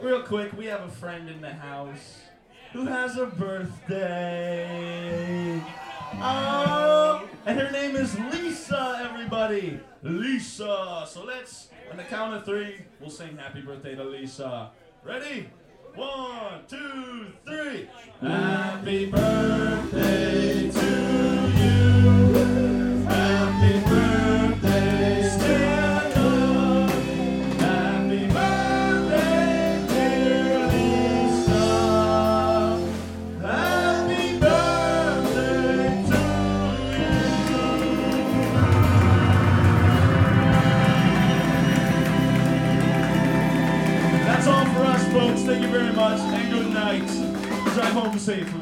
Real quick, we have a friend in the house who has a birthday. And her name is Lisa, everybody. Lisa. So let's, on the count of three, we'll sing happy birthday to Lisa. Ready? 1, 2, 3. Happy birthday to you. Happy birthday, Stella. Happy birthday, dear Lisa. Happy birthday to you. That's all for us, folks. Thank you very much, and good night. Drive home safely.